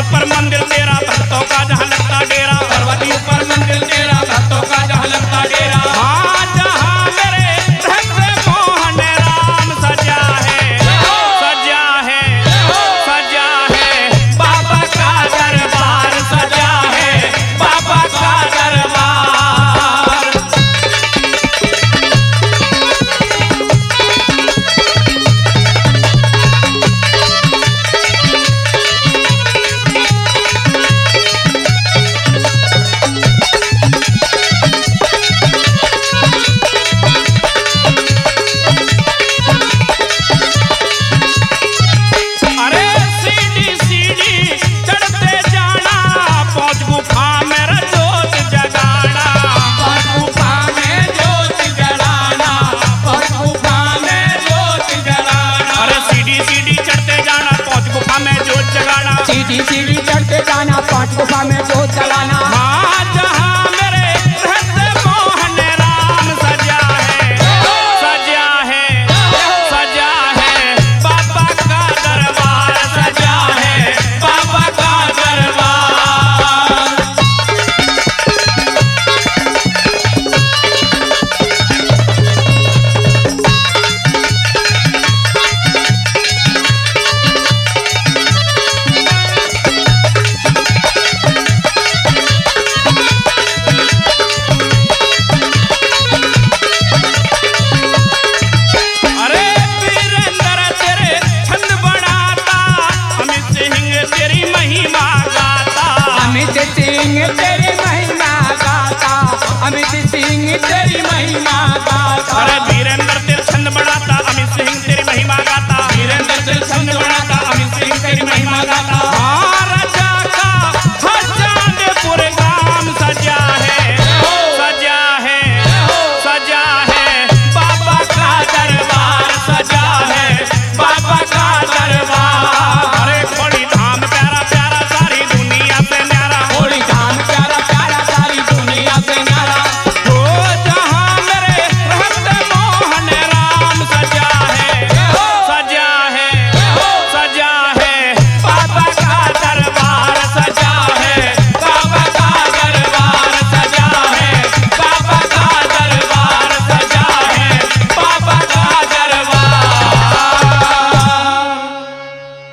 ऊपर मंदिर तेरा भक्तों का जहाँ लगता डेरा, पर्वती ऊपर मंदिर तेरा भक्तों का जहाँ लगता डेरा। हाँ जहाँ मेरे रहते मोहन राम सजा है, सजा है, सजा है बाबा का दरबार, सजा है बाबा का दरबार। अरे सीढ़ी सीढ़ी चढ़ते जाना, पहुंच गुफा में जोत जगाना, पहुंच गुफा में ज्योत जलाना, पहुंच गुफा में ज्योत जलाना। अरे सीढ़ी सीढ़ी चढ़ते जाना, पहुंच गुफा में जोत जगाना। सीधी सीधी चढ़ते जाना, 5 गुफा में जोत जलाना। हाँ जहाँ मेरे रहते मोहन राम सजा है, सजा है, सजा है बाबा का दरबार, सजा है बाबा का दरबार। अरे वीरेंद्र तेरे छंद बनाता, अमित सिंह तेरी महिमा गाता। अमित सिंह तेरी महिमा गाता, अमित सिंह तेरी महिमा गाता। अरे वीरेंद्र तेरे छंद बनाता, अमित सिंह तेरी महिमा गाता। वीरेंद्र तेरे छंद बनाता, अमित सिंह तेरी महिमा गाता।